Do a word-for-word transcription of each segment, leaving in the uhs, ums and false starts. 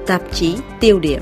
Tạp chí tiêu điểm.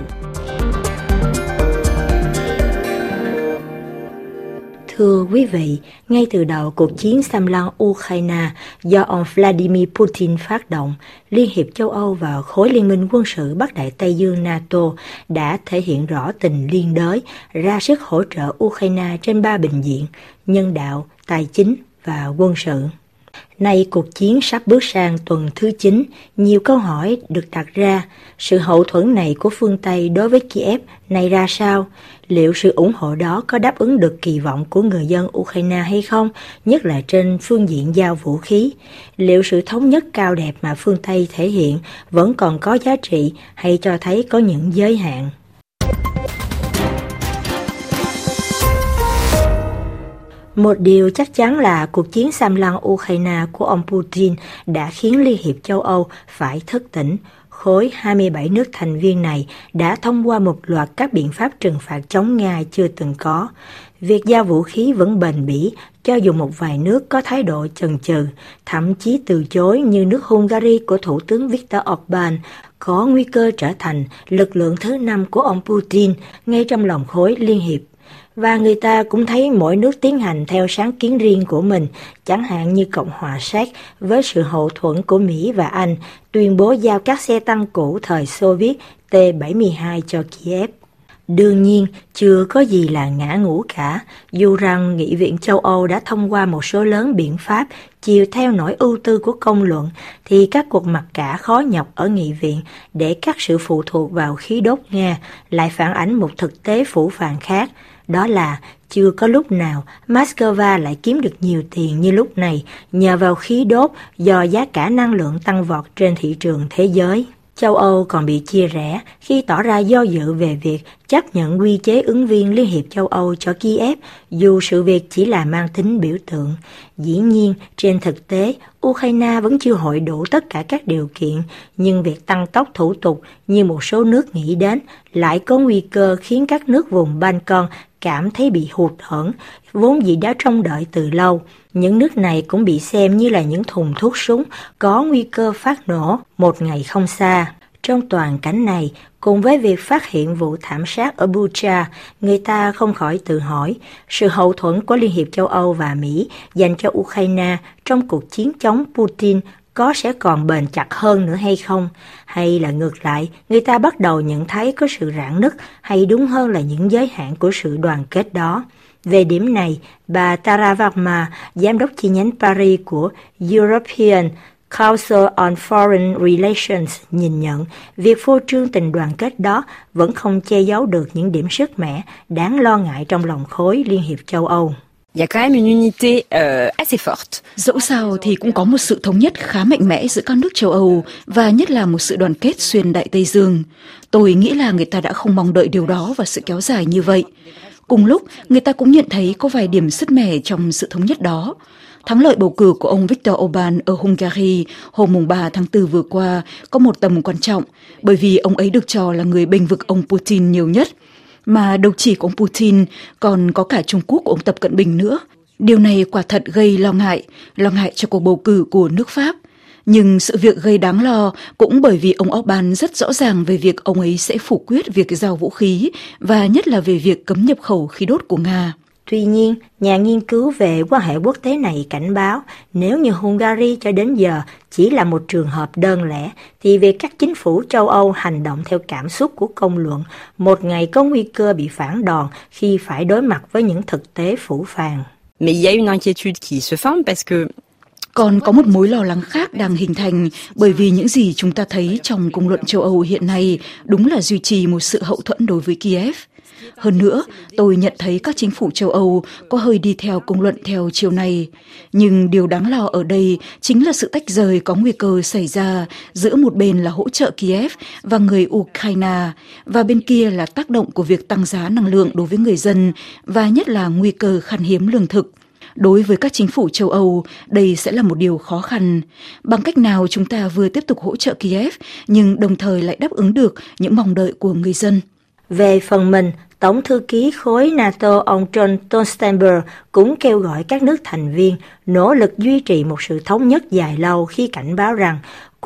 Thưa quý vị, ngay từ đầu cuộc chiến xâm lăng Ukraine do ông Vladimir Putin phát động, Liên hiệp châu Âu và khối liên minh quân sự Bắc Đại Tây Dương NATO đã thể hiện rõ tình liên đới, ra sức hỗ trợ Ukraine trên ba bình diện: nhân đạo, tài chính và quân sự. Nay cuộc chiến sắp bước sang tuần thứ chín, nhiều câu hỏi được đặt ra. Sự hậu thuẫn này của phương Tây đối với Kiev này ra sao? Liệu sự ủng hộ đó có đáp ứng được kỳ vọng của người dân Ukraine hay không, nhất là trên phương diện giao vũ khí? Liệu sự thống nhất cao đẹp mà phương Tây thể hiện vẫn còn có giá trị hay cho thấy có những giới hạn? Một điều chắc chắn là cuộc chiến xâm lăng Ukraine của ông Putin đã khiến Liên hiệp châu Âu phải thức tỉnh. Khối hai mươi bảy nước thành viên này đã thông qua một loạt các biện pháp trừng phạt chống Nga chưa từng có. Việc giao vũ khí vẫn bền bỉ, cho dù một vài nước có thái độ chần chừ, thậm chí từ chối như nước Hungary của Thủ tướng Viktor Orbán, có nguy cơ trở thành lực lượng thứ năm của ông Putin ngay trong lòng khối Liên hiệp. Và người ta cũng thấy mỗi nước tiến hành theo sáng kiến riêng của mình, chẳng hạn như Cộng hòa Séc với sự hậu thuẫn của Mỹ và Anh, tuyên bố giao các xe tăng cũ thời Xô Viết T bảy mươi hai cho Kiev. Đương nhiên, chưa có gì là ngã ngũ cả, dù rằng Nghị viện châu Âu đã thông qua một số lớn biện pháp chiều theo nỗi ưu tư của công luận, thì các cuộc mặc cả khó nhọc ở Nghị viện để các sự phụ thuộc vào khí đốt Nga lại phản ánh một thực tế phũ phàng khác. Đó là chưa có lúc nào Moscow lại kiếm được nhiều tiền như lúc này nhờ vào khí đốt do giá cả năng lượng tăng vọt trên thị trường thế giới. Châu Âu còn bị chia rẽ khi tỏ ra do dự về việc chấp nhận quy chế ứng viên Liên hiệp châu Âu cho Kiev, dù sự việc chỉ là mang tính biểu tượng. Dĩ nhiên, trên thực tế, Ukraine vẫn chưa hội đủ tất cả các điều kiện, nhưng việc tăng tốc thủ tục như một số nước nghĩ đến lại có nguy cơ khiến các nước vùng Balkan cảm thấy bị hụt hẫng, vốn dĩ đã trông đợi từ lâu. Những nước này cũng bị xem như là những thùng thuốc súng có nguy cơ phát nổ một ngày không xa. Trong toàn cảnh này, cùng với việc phát hiện vụ thảm sát ở Bucha, người ta không khỏi tự hỏi, sự hậu thuẫn của Liên hiệp châu Âu và Mỹ dành cho Ukraine trong cuộc chiến chống Putin có sẽ còn bền chặt hơn nữa hay không? Hay là ngược lại, người ta bắt đầu nhận thấy có sự rạn nứt, hay đúng hơn là những giới hạn của sự đoàn kết đó? Về điểm này, bà Tara Varma, giám đốc chi nhánh Paris của European Council on Foreign Relations, nhìn nhận việc phô trương tình đoàn kết đó vẫn không che giấu được những điểm sức mẻ đáng lo ngại trong lòng khối Liên hiệp châu Âu. Il y a quand même une unité euh, assez forte. Dẫu sao thì cũng có một sự thống nhất khá mạnh mẽ giữa các nước châu Âu và nhất là một sự đoàn kết xuyên Đại Tây Dương. Tôi nghĩ là người ta đã không mong đợi điều đó và sự kéo dài như vậy. Cùng lúc, người ta cũng nhận thấy có vài điểm sứt mẻ trong sự thống nhất đó. Thắng lợi bầu cử của ông Viktor Orbán ở Hungary hôm ba tháng tư vừa qua có một tầm quan trọng bởi vì ông ấy được cho là người bênh vực ông Putin nhiều nhất. Mà đâu chỉ có ông Putin, còn có cả Trung Quốc của ông Tập Cận Bình nữa. Điều này quả thật gây lo ngại, lo ngại cho cuộc bầu cử của nước Pháp. Nhưng sự việc gây đáng lo cũng bởi vì ông Orbán rất rõ ràng về việc ông ấy sẽ phủ quyết việc giao vũ khí và nhất là về việc cấm nhập khẩu khí đốt của Nga. Tuy nhiên, nhà nghiên cứu về quan hệ quốc tế này cảnh báo nếu như Hungary cho đến giờ chỉ là một trường hợp đơn lẻ, thì việc các chính phủ châu Âu hành động theo cảm xúc của công luận một ngày có nguy cơ bị phản đòn khi phải đối mặt với những thực tế phũ phàng. Mais il y a une inquiétude qui se forme parce que Còn có một mối lo lắng khác đang hình thành bởi vì những gì chúng ta thấy trong công luận châu Âu hiện nay đúng là duy trì một sự hậu thuẫn đối với Kiev. Hơn nữa, tôi nhận thấy các chính phủ châu Âu có hơi đi theo công luận theo chiều này. Nhưng điều đáng lo ở đây chính là sự tách rời có nguy cơ xảy ra giữa một bên là hỗ trợ Kiev và người Ukraine, và bên kia là tác động của việc tăng giá năng lượng đối với người dân và nhất là nguy cơ khan hiếm lương thực. Đối với các chính phủ châu Âu, đây sẽ là một điều khó khăn. Bằng cách nào chúng ta vừa tiếp tục hỗ trợ Kiev nhưng đồng thời lại đáp ứng được những mong đợi của người dân? Về phần mình, Tổng thư ký khối NATO ông John Stoltenberg cũng kêu gọi các nước thành viên nỗ lực duy trì một sự thống nhất dài lâu khi cảnh báo rằng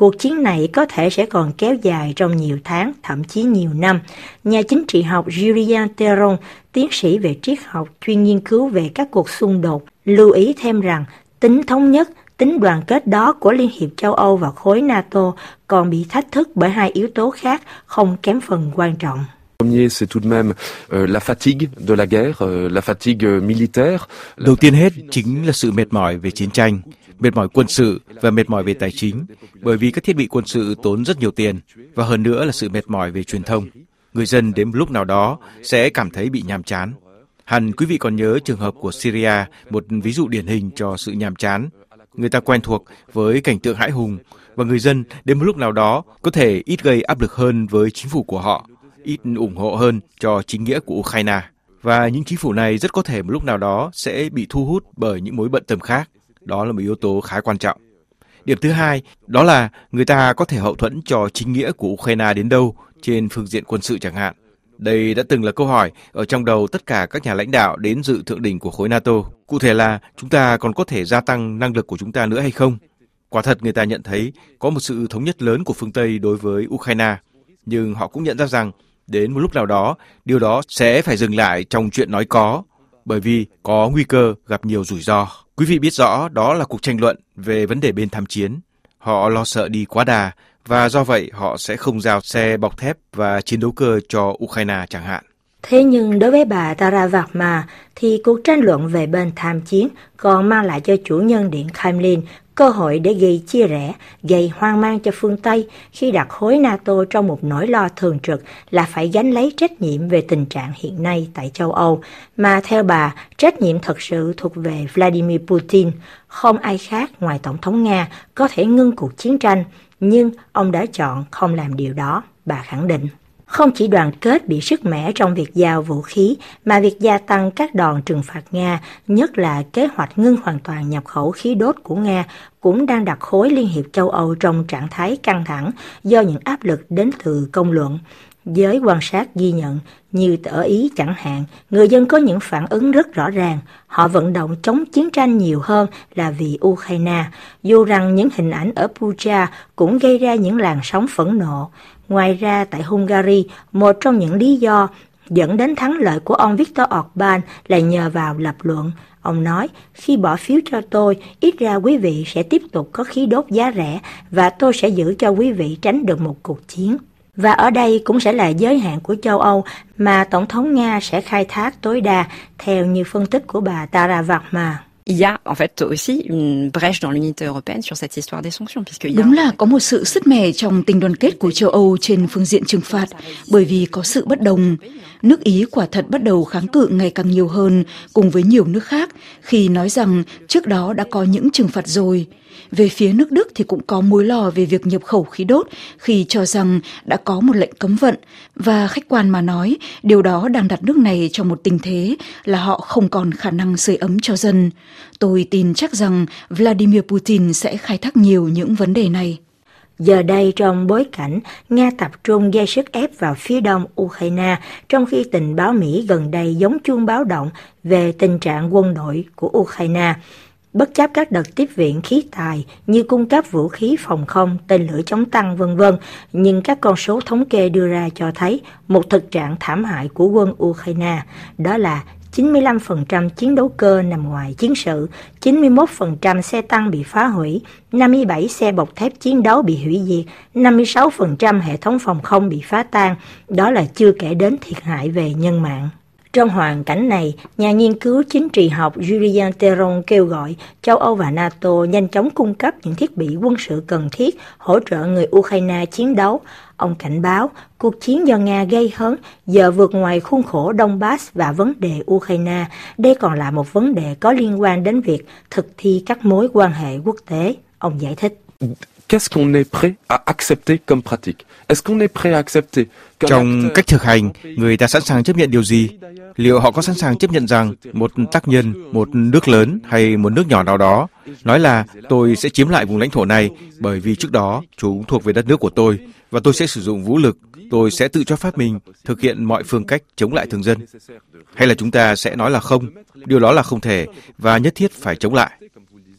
Cuộc chiến này có thể sẽ còn kéo dài trong nhiều tháng, thậm chí nhiều năm. Nhà chính trị học Julien Théron, tiến sĩ về triết học chuyên nghiên cứu về các cuộc xung đột, lưu ý thêm rằng tính thống nhất, tính đoàn kết đó của Liên hiệp châu Âu và khối NATO còn bị thách thức bởi hai yếu tố khác không kém phần quan trọng. C'est tout de même euh, la fatigue de la guerre, euh, la fatigue militaire. Đầu tiên hết chính là sự mệt mỏi về chiến tranh, mệt mỏi quân sự và mệt mỏi về tài chính, bởi vì các thiết bị quân sự tốn rất nhiều tiền, và hơn nữa là sự mệt mỏi về truyền thông. Người dân đến một lúc nào đó sẽ cảm thấy bị nhàm chán. Hẳn quý vị còn nhớ trường hợp của Syria, một ví dụ điển hình cho sự nhàm chán. Người ta quen thuộc với cảnh tượng hãi hùng, và người dân đến một lúc nào đó có thể ít gây áp lực hơn với chính phủ của họ, ít ủng hộ hơn cho chính nghĩa của Ukraine. Và những chính phủ này rất có thể một lúc nào đó sẽ bị thu hút bởi những mối bận tâm khác. Đó là một yếu tố khá quan trọng. Điểm thứ hai, đó là người ta có thể hậu thuẫn cho chính nghĩa của Ukraine đến đâu trên phương diện quân sự chẳng hạn. Đây đã từng là câu hỏi ở trong đầu tất cả các nhà lãnh đạo đến dự thượng đỉnh của khối NATO. Cụ thể là chúng ta còn có thể gia tăng năng lực của chúng ta nữa hay không? Quả thật người ta nhận thấy có một sự thống nhất lớn của phương Tây đối với Ukraine, nhưng họ cũng nhận ra rằng đến một lúc nào đó, điều đó sẽ phải dừng lại trong chuyện nói có, bởi vì có nguy cơ gặp nhiều rủi ro. Quý vị biết rõ đó là cuộc tranh luận về vấn đề bên tham chiến. Họ lo sợ đi quá đà, và do vậy họ sẽ không giao xe bọc thép và chiến đấu cơ cho Ukraine chẳng hạn. Thế nhưng đối với bà Tara Verma thì cuộc tranh luận về bên tham chiến còn mang lại cho chủ nhân Điện Kremlin cơ hội để gây chia rẽ, gây hoang mang cho phương Tây khi đặt khối NATO trong một nỗi lo thường trực là phải gánh lấy trách nhiệm về tình trạng hiện nay tại châu Âu, mà theo bà, trách nhiệm thật sự thuộc về Vladimir Putin. Không ai khác ngoài Tổng thống Nga có thể ngưng cuộc chiến tranh, nhưng ông đã chọn không làm điều đó, bà khẳng định. Không chỉ đoàn kết bị sức mẻ trong việc giao vũ khí, mà việc gia tăng các đòn trừng phạt Nga, nhất là kế hoạch ngưng hoàn toàn nhập khẩu khí đốt của Nga, cũng đang đặt khối Liên hiệp châu Âu trong trạng thái căng thẳng do những áp lực đến từ công luận. Giới quan sát ghi nhận, như ở Ý chẳng hạn, người dân có những phản ứng rất rõ ràng. Họ vận động chống chiến tranh nhiều hơn là vì Ukraine, dù rằng những hình ảnh ở Bucha cũng gây ra những làn sóng phẫn nộ. Ngoài ra, tại Hungary, một trong những lý do dẫn đến thắng lợi của ông Viktor Orbán là nhờ vào lập luận. Ông nói, khi bỏ phiếu cho tôi, ít ra quý vị sẽ tiếp tục có khí đốt giá rẻ và tôi sẽ giữ cho quý vị tránh được một cuộc chiến. Và ở đây cũng sẽ là giới hạn của châu Âu mà Tổng thống Nga sẽ khai thác tối đa, theo như phân tích của bà Tara Verma. Il y a en fait aussi une brèche dans l'unité européenne sur cette histoire des sanctions, puisque il y a... Đúng là có một sự sứt mẻ trong tình đoàn kết của châu Âu trên phương diện trừng phạt, bởi vì có sự bất đồng. Nước Ý quả thật bắt đầu kháng cự ngày càng nhiều hơn cùng với nhiều nước khác khi nói rằng trước đó đã có những trừng phạt rồi. Về phía nước Đức thì cũng có mối lo về việc nhập khẩu khí đốt khi cho rằng đã có một lệnh cấm vận, và khách quan mà nói, điều đó đang đặt nước này trong một tình thế là họ không còn khả năng sưởi ấm cho dân. Tôi tin chắc rằng Vladimir Putin sẽ khai thác nhiều những vấn đề này. Giờ đây, trong bối cảnh Nga tập trung gây sức ép vào phía đông Ukraine, trong khi tình báo Mỹ gần đây giống chuông báo động về tình trạng quân đội của Ukraine, bất chấp các đợt tiếp viện khí tài như cung cấp vũ khí phòng không, tên lửa chống tăng vân vân, nhưng các con số thống kê đưa ra cho thấy một thực trạng thảm hại của quân Ukraine, đó là chín mươi lăm phần trăm chiến đấu cơ nằm ngoài chiến sự, chín mươi mốt phần trăm xe tăng bị phá hủy, năm mươi bảy xe bọc thép chiến đấu bị hủy diệt, năm mươi sáu phần trăm hệ thống phòng không bị phá tan, đó là chưa kể đến thiệt hại về nhân mạng. Trong hoàn cảnh này, nhà nghiên cứu chính trị học Julien Théron kêu gọi châu Âu và NATO nhanh chóng cung cấp những thiết bị quân sự cần thiết hỗ trợ người Ukraine chiến đấu. Ông cảnh báo, cuộc chiến do Nga gây hấn giờ vượt ngoài khuôn khổ Donbass và vấn đề Ukraine. Đây còn là một vấn đề có liên quan đến việc thực thi các mối quan hệ quốc tế. Ông giải thích. Qu'est-ce qu'on est prêt à accepter comme pratique? Est-ce qu'on est prêt à accepter? Trong cách thực hành, người ta sẵn sàng chấp nhận điều gì? Liệu họ có sẵn sàng chấp nhận rằng một tác nhân, một nước lớn hay một nước nhỏ nào đó nói là tôi sẽ chiếm lại vùng lãnh thổ này bởi vì trước đó chúng thuộc về đất nước của tôi và tôi sẽ sử dụng vũ lực, tôi sẽ tự cho phép mình thực hiện mọi phương cách chống lại thường dân? Hay là chúng ta sẽ nói là không, điều đó là không thể và nhất thiết phải chống lại?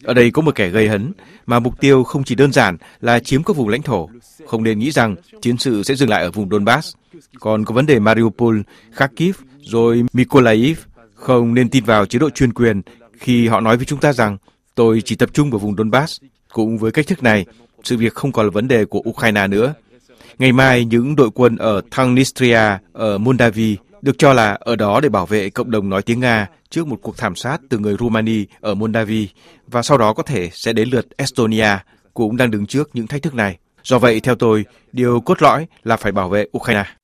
Ở đây có một kẻ gây hấn, mà mục tiêu không chỉ đơn giản là chiếm các vùng lãnh thổ. Không nên nghĩ rằng chiến sự sẽ dừng lại ở vùng Donbass. Còn có vấn đề Mariupol, Kharkiv, rồi Mykolaiv. Không nên tin vào chế độ chuyên quyền khi họ nói với chúng ta rằng tôi chỉ tập trung vào vùng Donbass. Cũng với cách thức này, sự việc không còn là vấn đề của Ukraine nữa. Ngày mai, những đội quân ở Transnistria, ở Moldavia, được cho là ở đó để bảo vệ cộng đồng nói tiếng Nga trước một cuộc thảm sát từ người Rumani ở Moldavia, và sau đó có thể sẽ đến lượt Estonia, cũng đang đứng trước những thách thức này. Do vậy, theo tôi, điều cốt lõi là phải bảo vệ Ukraine.